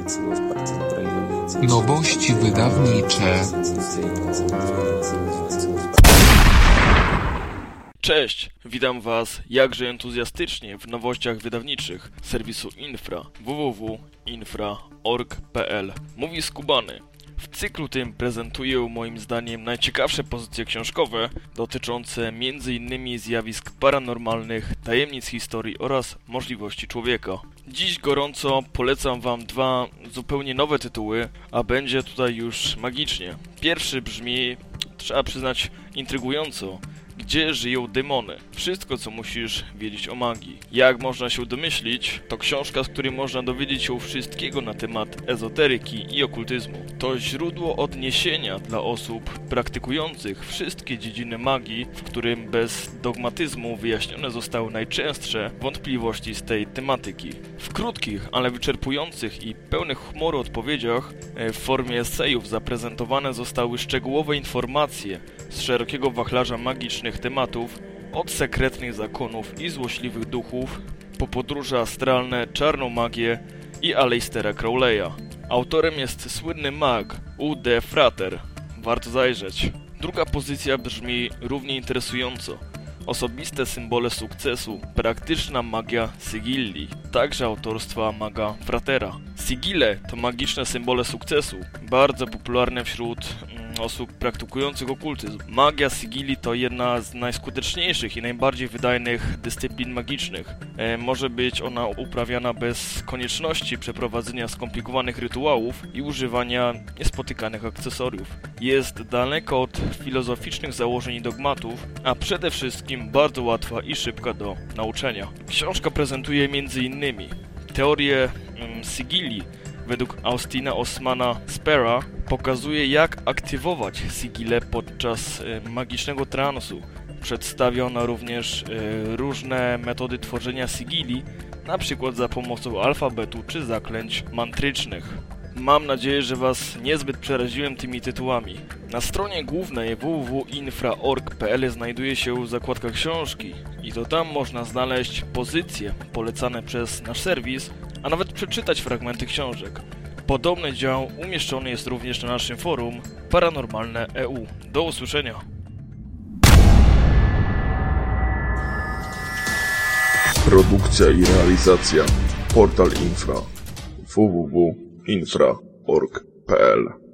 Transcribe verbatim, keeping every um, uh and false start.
Nowości wydawnicze. Cześć, witam Was jakże entuzjastycznie w nowościach wydawniczych serwisu Infra w w w kropka infra kropka org kropka p l. Mówi Skubany. W cyklu tym prezentuję moim zdaniem najciekawsze pozycje książkowe dotyczące między innymi zjawisk paranormalnych, tajemnic historii oraz możliwości człowieka. Dziś gorąco polecam Wam dwa zupełnie nowe tytuły, a będzie tutaj już magicznie. Pierwszy brzmi, trzeba przyznać, intrygująco. Gdzie żyją demony? Wszystko, co musisz wiedzieć o magii. Jak można się domyślić, to książka, z której można dowiedzieć się wszystkiego na temat ezoteryki i okultyzmu. To źródło odniesienia dla osób praktykujących wszystkie dziedziny magii, w którym bez dogmatyzmu wyjaśnione zostały najczęstsze wątpliwości z tej tematyki. W krótkich, ale wyczerpujących i pełnych humoru odpowiedziach w formie esejów zaprezentowane zostały szczegółowe informacje z szerokiego wachlarza magicznych tematów, od sekretnych zakonów i złośliwych duchów, po podróże astralne, czarną magię i Aleistera Crowley'a. Autorem jest słynny mag U D Frater. Warto zajrzeć. Druga pozycja brzmi równie interesująco. Osobiste symbole sukcesu, praktyczna magia Sigilli, także autorstwa maga Fratera. Sigille to magiczne symbole sukcesu, bardzo popularne wśród mm, osób praktykujących okultyzm. Magia Sigilli to jedna z najskuteczniejszych i najbardziej wydajnych dyscyplin magicznych. E, może być ona uprawiana bez konieczności przeprowadzenia skomplikowanych rytuałów i używania niespotykanych akcesoriów. Jest daleko od filozoficznych założeń i dogmatów, a przede wszystkim bardzo łatwa i szybka do nauczenia. Książka prezentuje m.in. teorię um, Sigilli według Austina Osmana Spera, pokazuje jak aktywować Sigillę podczas y, magicznego transu. Przedstawiono również y, różne metody tworzenia Sigilli, na przykład za pomocą alfabetu czy zaklęć mantrycznych. Mam nadzieję, że Was niezbyt przeraziłem tymi tytułami. Na stronie głównej w w w kropka infra kropka org kropka p l znajduje się zakładka książki i to tam można znaleźć pozycje polecane przez nasz serwis, a nawet przeczytać fragmenty książek. Podobny dział umieszczony jest również na naszym forum Paranormalne kropka e u. Do usłyszenia! Produkcja i realizacja Portal Infra w w w kropka infra kropka org kropka p l